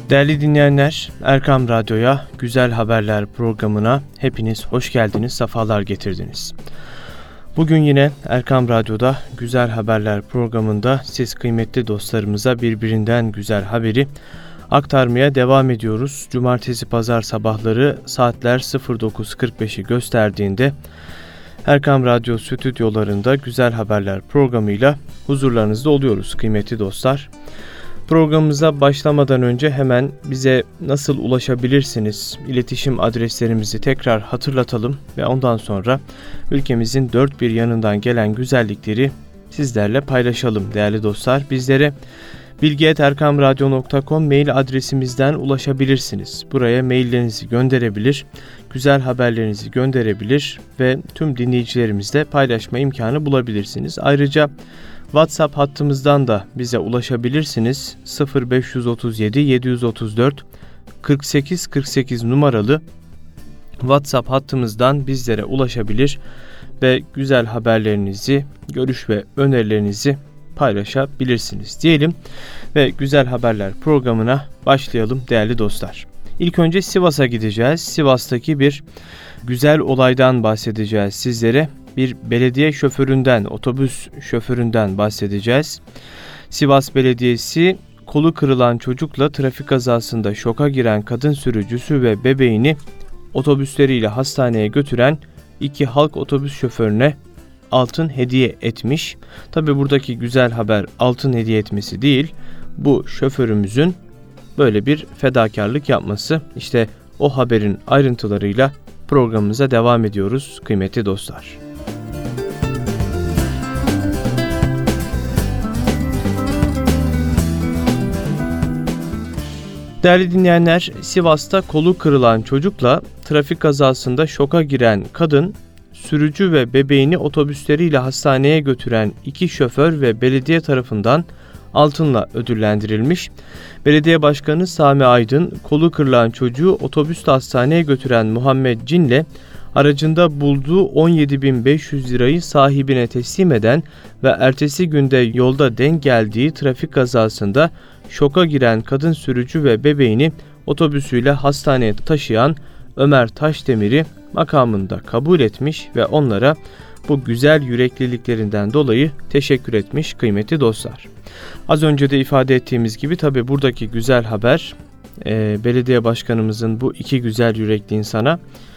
Değerli dinleyenler, Erkam Radyo'ya Güzel Haberler programına hepiniz hoş geldiniz, sefalar getirdiniz. Bugün yine Erkam Radyo'da Güzel Haberler programında siz kıymetli dostlarımıza birbirinden güzel haberi aktarmaya devam ediyoruz. Cumartesi pazar sabahları saatler 09.45'i gösterdiğinde Erkam Radyo stüdyolarında Güzel Haberler programıyla huzurlarınızda oluyoruz kıymetli dostlar. Programımıza başlamadan önce hemen bize nasıl ulaşabilirsiniz? İletişim adreslerimizi tekrar hatırlatalım ve ondan sonra ülkemizin dört bir yanından gelen güzellikleri sizlerle paylaşalım değerli dostlar. Bizlere bilgi@erkamradyo.com mail adresimizden ulaşabilirsiniz. Buraya maillerinizi gönderebilir, güzel haberlerinizi gönderebilir ve tüm dinleyicilerimizle paylaşma imkanı bulabilirsiniz. Ayrıca WhatsApp hattımızdan da bize ulaşabilirsiniz. 0537 734 48 48 numaralı WhatsApp hattımızdan bizlere ulaşabilir ve güzel haberlerinizi, görüş ve önerilerinizi paylaşabilirsiniz diyelim ve Güzel Haberler programına başlayalım değerli dostlar. İlk önce Sivas'a gideceğiz. Sivas'taki bir güzel olaydan bahsedeceğiz sizlere. Bir belediye şoföründen, otobüs şoföründen bahsedeceğiz. Sivas Belediyesi kolu kırılan çocukla trafik kazasında şoka giren kadın sürücüsü ve bebeğini otobüsleriyle hastaneye götüren iki halk otobüs şoförüne altın hediye etmiş. Tabi buradaki güzel haber altın hediye etmesi değil, bu şoförümüzün böyle bir fedakarlık yapması. İşte o haberin ayrıntılarıyla programımıza devam ediyoruz kıymetli dostlar. Değerli dinleyenler, Sivas'ta kolu kırılan çocukla trafik kazasında şoka giren kadın, sürücü ve bebeğini otobüsleriyle hastaneye götüren iki şoför ve belediye tarafından altınla ödüllendirilmiş. Belediye Başkanı Sami Aydın, kolu kırılan çocuğu otobüste hastaneye götüren Muhammed Cin'le aracında bulduğu 17.500 lirayı sahibine teslim eden ve ertesi günde yolda denk geldiği trafik kazasında şoka giren kadın sürücü ve bebeğini otobüsüyle hastaneye taşıyan Ömer Taşdemir'i makamında kabul etmiş ve onlara bu güzel yürekliliklerinden dolayı teşekkür etmiş kıymetli dostlar. Az önce de ifade ettiğimiz gibi tabi buradaki güzel haber belediye başkanımızın bu iki güzel yürekli insana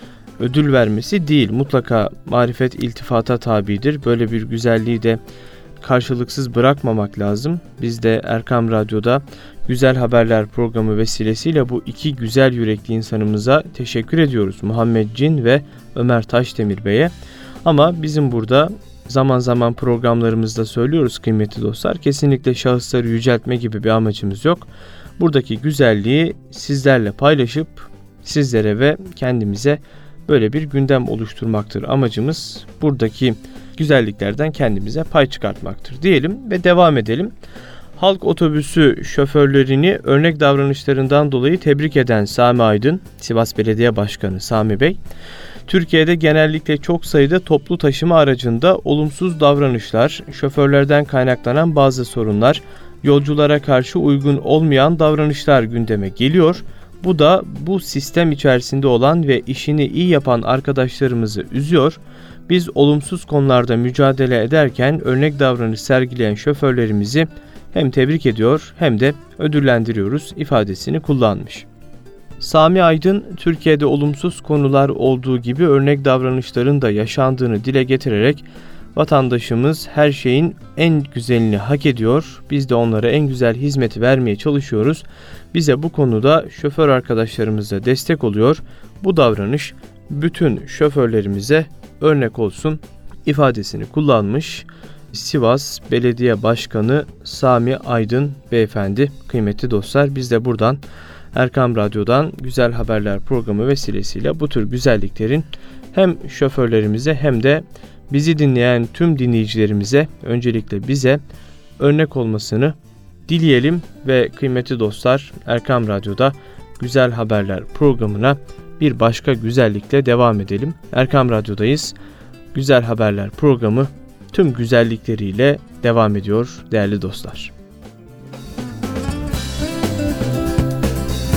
ödül vermesi değil. Mutlaka marifet iltifata tabidir. Böyle bir güzelliği de karşılıksız bırakmamak lazım. Biz de Erkam Radyo'da Güzel Haberler programı vesilesiyle bu iki güzel yürekli insanımıza teşekkür ediyoruz. Muhammed Cin ve Ömer Taşdemir Bey'e. Ama bizim burada zaman zaman programlarımızda söylüyoruz kıymetli dostlar. Kesinlikle şahısları yüceltme gibi bir amacımız yok. Buradaki güzelliği sizlerle paylaşıp sizlere ve kendimize böyle bir gündem oluşturmaktır. Amacımız buradaki güzelliklerden kendimize pay çıkartmaktır diyelim ve devam edelim. Halk otobüsü şoförlerini örnek davranışlarından dolayı tebrik eden Sami Aydın, Sivas Belediye Başkanı Sami Bey, Türkiye'de genellikle çok sayıda toplu taşıma aracında olumsuz davranışlar, şoförlerden kaynaklanan bazı sorunlar, yolculara karşı uygun olmayan davranışlar gündeme geliyor. Bu da bu sistem içerisinde olan ve işini iyi yapan arkadaşlarımızı üzüyor. Biz olumsuz konularda mücadele ederken örnek davranış sergileyen şoförlerimizi hem tebrik ediyor hem de ödüllendiriyoruz ifadesini kullanmış. Sami Aydın, Türkiye'de olumsuz konular olduğu gibi örnek davranışların da yaşandığını dile getirerek vatandaşımız her şeyin en güzelini hak ediyor. Biz de onlara en güzel hizmeti vermeye çalışıyoruz. Bize bu konuda şoför arkadaşlarımıza destek oluyor. Bu davranış bütün şoförlerimize örnek olsun ifadesini kullanmış. Sivas Belediye Başkanı Sami Aydın Beyefendi kıymetli dostlar, biz de buradan Erkam Radyo'dan Güzel Haberler programı vesilesiyle bu tür güzelliklerin hem şoförlerimize hem de bizi dinleyen tüm dinleyicilerimize, öncelikle bize örnek olmasını dileyelim ve kıymetli dostlar, Erkam Radyo'da Güzel Haberler programına bir başka güzellikle devam edelim. Erkam Radyo'dayız. Güzel Haberler programı tüm güzellikleriyle devam ediyor değerli dostlar.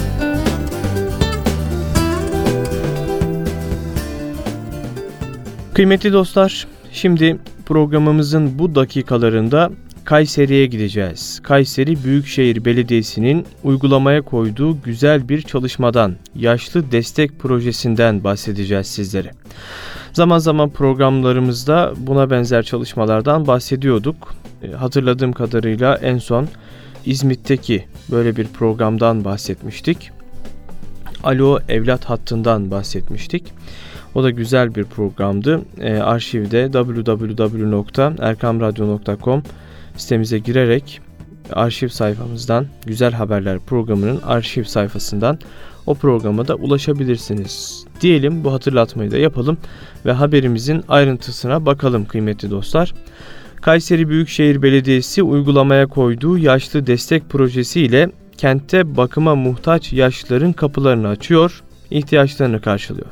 Kıymetli dostlar, şimdi programımızın bu dakikalarında Kayseri'ye gideceğiz. Kayseri Büyükşehir Belediyesi'nin uygulamaya koyduğu güzel bir çalışmadan, yaşlı destek projesinden bahsedeceğiz sizlere. Zaman zaman programlarımızda buna benzer çalışmalardan bahsediyorduk. Hatırladığım kadarıyla en son İzmit'teki böyle bir programdan bahsetmiştik. Alo Evlat Hattı'ndan bahsetmiştik. O da güzel bir programdı. Arşivde www.erkamradyo.com sitemize girerek arşiv sayfamızdan Güzel Haberler programının arşiv sayfasından o programa da ulaşabilirsiniz. Diyelim, bu hatırlatmayı da yapalım ve haberimizin ayrıntısına bakalım kıymetli dostlar. Kayseri Büyükşehir Belediyesi uygulamaya koyduğu yaşlı destek projesi ile kentte bakıma muhtaç yaşlıların kapılarını açıyor, ihtiyaçlarını karşılıyor.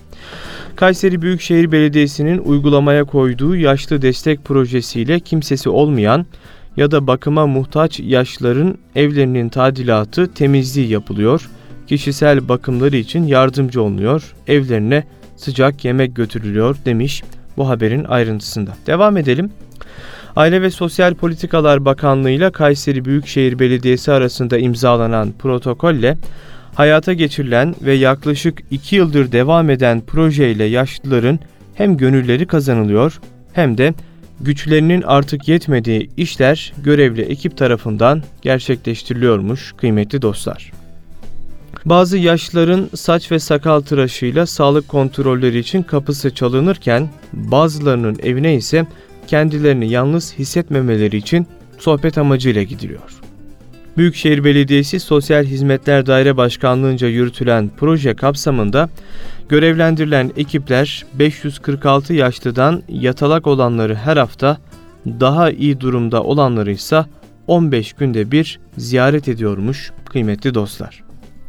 Kayseri Büyükşehir Belediyesi'nin uygulamaya koyduğu yaşlı destek projesiyle kimsesi olmayan ya da bakıma muhtaç yaşlıların evlerinin tadilatı, temizliği yapılıyor, kişisel bakımları için yardımcı olunuyor, evlerine sıcak yemek götürülüyor demiş bu haberin ayrıntısında. Devam edelim. Aile ve Sosyal Politikalar Bakanlığı ile Kayseri Büyükşehir Belediyesi arasında imzalanan protokolle hayata geçirilen ve yaklaşık 2 yıldır devam eden projeyle yaşlıların hem gönülleri kazanılıyor hem de güçlerinin artık yetmediği işler görevli ekip tarafından gerçekleştiriliyormuş kıymetli dostlar. Bazı yaşlıların saç ve sakal tıraşıyla sağlık kontrolleri için kapısı çalınırken bazılarının evine ise kendilerini yalnız hissetmemeleri için sohbet amacıyla gidiliyor. Büyükşehir Belediyesi Sosyal Hizmetler Daire Başkanlığı'nca yürütülen proje kapsamında görevlendirilen ekipler 546 yaşlıdan yatalak olanları her hafta, daha iyi durumda olanları ise 15 günde bir ziyaret ediyormuş kıymetli dostlar.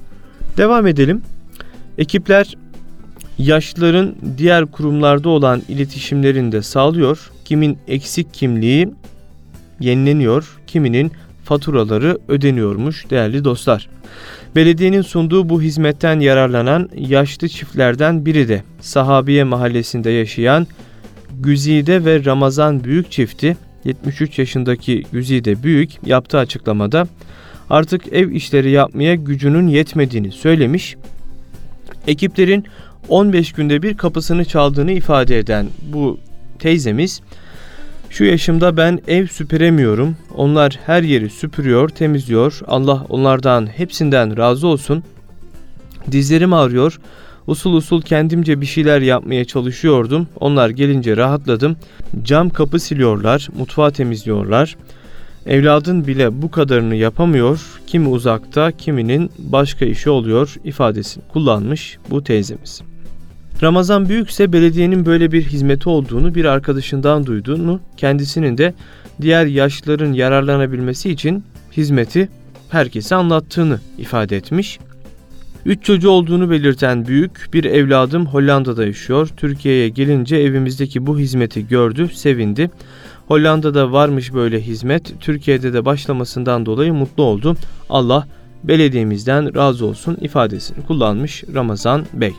Devam edelim. Ekipler yaşlıların diğer kurumlarda olan iletişimlerini de sağlıyor. Kimin eksik kimliği yenileniyor, kiminin faturaları ödeniyormuş değerli dostlar. Belediyenin sunduğu bu hizmetten yararlanan yaşlı çiftlerden biri de Sahabiye Mahallesi'nde yaşayan Güzide ve Ramazan Büyük çifti. 73 yaşındaki Güzide Büyük yaptığı açıklamada artık ev işleri yapmaya gücünün yetmediğini söylemiş. Ekiplerin 15 günde bir kapısını çaldığını ifade eden bu teyzemiz, "Şu yaşımda ben ev süpüremiyorum. Onlar her yeri süpürüyor, temizliyor. Allah onlardan hepsinden razı olsun. Dizlerim ağrıyor. Usul usul kendimce bir şeyler yapmaya çalışıyordum. Onlar gelince rahatladım. Cam kapı siliyorlar, mutfağı temizliyorlar. Evladın bile bu kadarını yapamıyor. Kimi uzakta, kiminin başka işi oluyor" ifadesini kullanmış bu teyzemiz. Ramazan Büyük ise belediyenin böyle bir hizmeti olduğunu bir arkadaşından duyduğunu, kendisinin de diğer yaşlıların yararlanabilmesi için hizmeti herkese anlattığını ifade etmiş. 3 çocuğu olduğunu belirten Büyük, "Bir evladım Hollanda'da yaşıyor. Türkiye'ye gelince evimizdeki bu hizmeti gördü, sevindi. Hollanda'da varmış böyle hizmet. Türkiye'de de başlamasından dolayı mutlu oldu. Allah belediyemizden razı olsun" ifadesini kullanmış Ramazan Bey.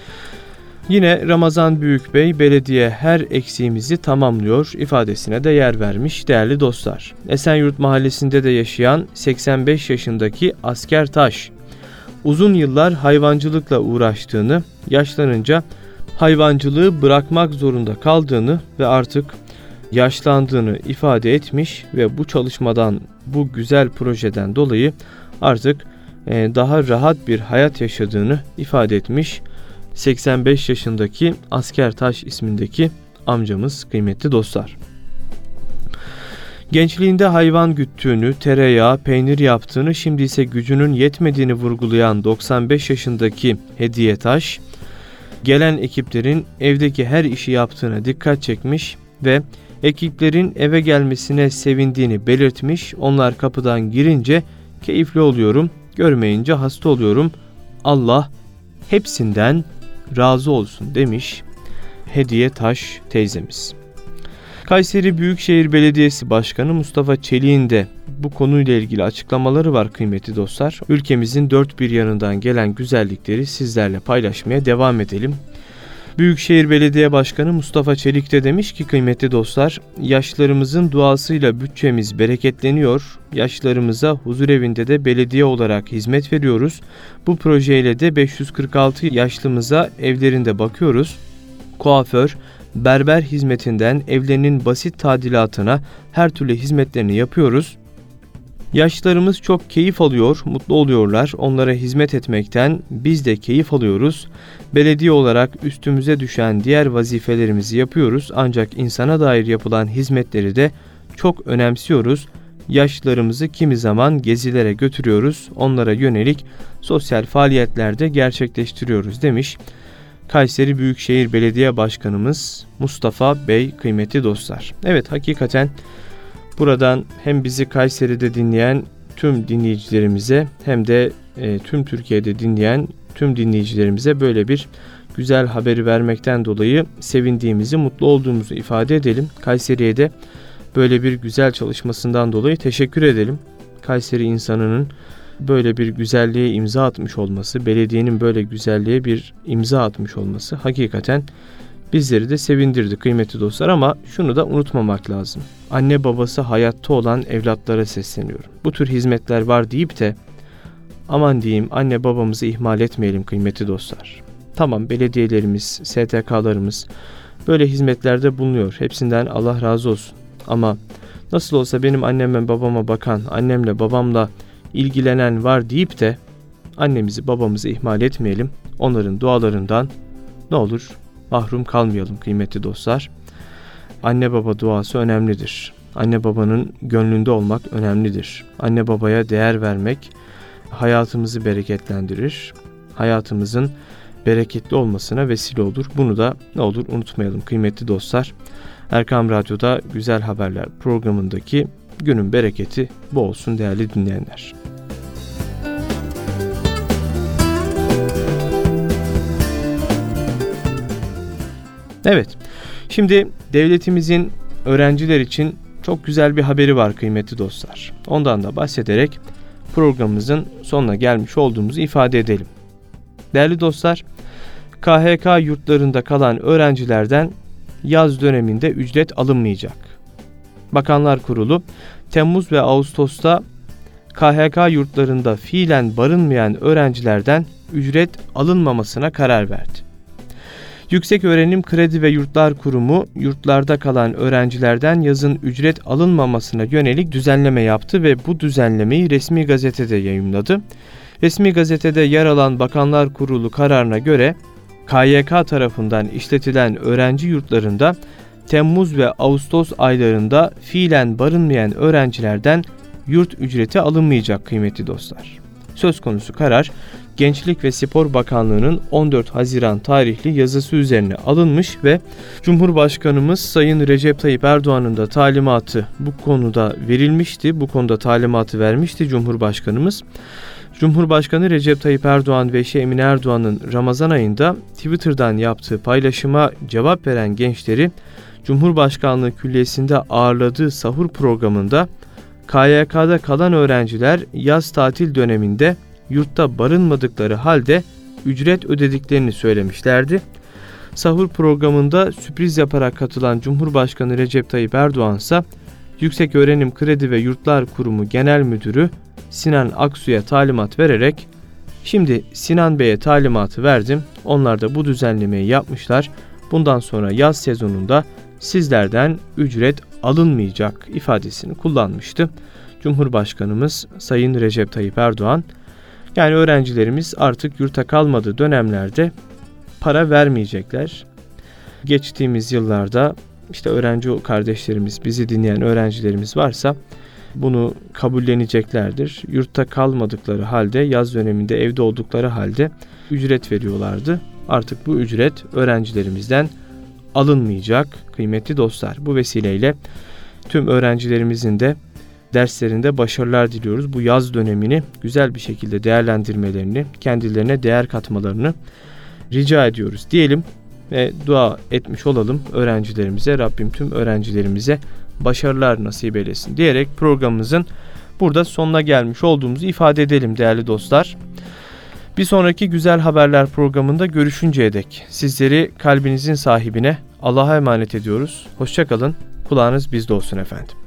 Yine Ramazan Büyük Bey, "Belediye her eksiğimizi tamamlıyor" ifadesine de yer vermiş değerli dostlar. Esenyurt Mahallesi'nde de yaşayan 85 yaşındaki Asker Taş, uzun yıllar hayvancılıkla uğraştığını, yaşlanınca hayvancılığı bırakmak zorunda kaldığını ve artık yaşlandığını ifade etmiş ve bu çalışmadan, bu güzel projeden dolayı artık daha rahat bir hayat yaşadığını ifade etmiş 85 yaşındaki Asker Taş ismindeki amcamız kıymetli dostlar. Gençliğinde hayvan güttüğünü, tereyağı, peynir yaptığını, şimdi ise gücünün yetmediğini vurgulayan 95 yaşındaki Hediye Taş, gelen ekiplerin evdeki her işi yaptığına dikkat çekmiş ve ekiplerin eve gelmesine sevindiğini belirtmiş. "Onlar kapıdan girince keyifli oluyorum, görmeyince hasta oluyorum. Allah hepsinden razı olsun" demiş Hediye Taş teyzemiz. Kayseri Büyükşehir Belediyesi Başkanı Mustafa Çelik'in de bu konuyla ilgili açıklamaları var kıymetli dostlar. Ülkemizin dört bir yanından gelen güzellikleri sizlerle paylaşmaya devam edelim. Büyükşehir Belediye Başkanı Mustafa Çelik de demiş ki kıymetli dostlar, yaşlılarımızın duasıyla bütçemiz bereketleniyor. Yaşlılarımıza huzurevinde de belediye olarak hizmet veriyoruz. Bu projeyle de 546 yaşlımıza evlerinde bakıyoruz. Kuaför, berber hizmetinden evlerinin basit tadilatına her türlü hizmetlerini yapıyoruz. Yaşlılarımız çok keyif alıyor, mutlu oluyorlar. Onlara hizmet etmekten biz de keyif alıyoruz. Belediye olarak üstümüze düşen diğer vazifelerimizi yapıyoruz. Ancak insana dair yapılan hizmetleri de çok önemsiyoruz. Yaşlılarımızı kimi zaman gezilere götürüyoruz. Onlara yönelik sosyal faaliyetlerde gerçekleştiriyoruz demiş Kayseri Büyükşehir Belediye Başkanımız Mustafa Bey kıymetli dostlar. Evet, hakikaten buradan hem bizi Kayseri'de dinleyen tüm dinleyicilerimize hem de tüm Türkiye'de dinleyen tüm dinleyicilerimize böyle bir güzel haberi vermekten dolayı sevindiğimizi, mutlu olduğumuzu ifade edelim. Kayseri'ye de böyle bir güzel çalışmasından dolayı teşekkür edelim. Kayseri insanının böyle bir güzelliğe imza atmış olması, belediyenin böyle güzelliğe bir imza atmış olması hakikaten bizleri de sevindirdi kıymetli dostlar, ama şunu da unutmamak lazım. Anne babası hayatta olan evlatlara sesleniyorum. Bu tür hizmetler var deyip de aman diyeyim anne babamızı ihmal etmeyelim kıymetli dostlar. Tamam, belediyelerimiz, STK'larımız böyle hizmetlerde bulunuyor. Hepsinden Allah razı olsun. Ama nasıl olsa benim anneme babama bakan, annemle babamla ilgilenen var deyip de annemizi babamızı ihmal etmeyelim. Onların dualarından ne olur mahrum kalmayalım kıymetli dostlar. Anne baba duası önemlidir. Anne babanın gönlünde olmak önemlidir. Anne babaya değer vermek hayatımızı bereketlendirir. Hayatımızın bereketli olmasına vesile olur. Bunu da ne olur unutmayalım kıymetli dostlar. Erkam Radyo'da Güzel Haberler programındaki günün bereketi bu olsun değerli dinleyenler. Evet, şimdi devletimizin öğrenciler için çok güzel bir haberi var kıymetli dostlar. Ondan da bahsederek programımızın sonuna gelmiş olduğumuzu ifade edelim. Değerli dostlar, KHK yurtlarında kalan öğrencilerden yaz döneminde ücret alınmayacak. Bakanlar Kurulu, Temmuz ve Ağustos'ta KHK yurtlarında fiilen barınmayan öğrencilerden ücret alınmamasına karar verdi. Yükseköğrenim Kredi ve Yurtlar Kurumu, yurtlarda kalan öğrencilerden yazın ücret alınmamasına yönelik düzenleme yaptı ve bu düzenlemeyi resmi gazetede yayımladı. Resmi gazetede yer alan Bakanlar Kurulu kararına göre KYK tarafından işletilen öğrenci yurtlarında Temmuz ve Ağustos aylarında fiilen barınmayan öğrencilerden yurt ücreti alınmayacak kıymetli dostlar. Söz konusu karar Gençlik ve Spor Bakanlığı'nın 14 Haziran tarihli yazısı üzerine alınmış ve Cumhurbaşkanımız Sayın Recep Tayyip Erdoğan'ın da talimatı bu konuda verilmişti. Bu konuda talimatı vermişti Cumhurbaşkanımız. Cumhurbaşkanı Recep Tayyip Erdoğan ve eşi Emine Erdoğan'ın Ramazan ayında Twitter'dan yaptığı paylaşıma cevap veren gençleri Cumhurbaşkanlığı Külliyesi'nde ağırladığı sahur programında KYK'da kalan öğrenciler yaz tatil döneminde yurtta barınmadıkları halde ücret ödediklerini söylemişlerdi. Sahur programında sürpriz yaparak katılan Cumhurbaşkanı Recep Tayyip Erdoğan ise Yükseköğrenim Kredi ve Yurtlar Kurumu Genel Müdürü Sinan Aksu'ya talimat vererek "Şimdi Sinan Bey'e talimatı verdim. Onlar da bu düzenlemeyi yapmışlar. Bundan sonra yaz sezonunda sizlerden ücret alınmayacak" ifadesini kullanmıştı Cumhurbaşkanımız Sayın Recep Tayyip Erdoğan. Yani öğrencilerimiz artık yurtta kalmadığı dönemlerde para vermeyecekler. Geçtiğimiz yıllarda işte öğrenci kardeşlerimiz, bizi dinleyen öğrencilerimiz varsa bunu kabulleneceklerdir. Yurtta kalmadıkları halde, yaz döneminde evde oldukları halde ücret veriyorlardı. Artık bu ücret öğrencilerimizden alınmayacak kıymetli dostlar. Bu vesileyle tüm öğrencilerimizin de derslerinde başarılar diliyoruz. Bu yaz dönemini güzel bir şekilde değerlendirmelerini, kendilerine değer katmalarını rica ediyoruz diyelim ve dua etmiş olalım öğrencilerimize. Rabbim tüm öğrencilerimize başarılar nasip eylesin diyerek programımızın burada sonuna gelmiş olduğumuzu ifade edelim değerli dostlar. Bir sonraki Güzel Haberler programında görüşünceye dek sizleri kalbinizin sahibine Allah'a emanet ediyoruz. Hoşça kalın, kulağınız bizde olsun efendim.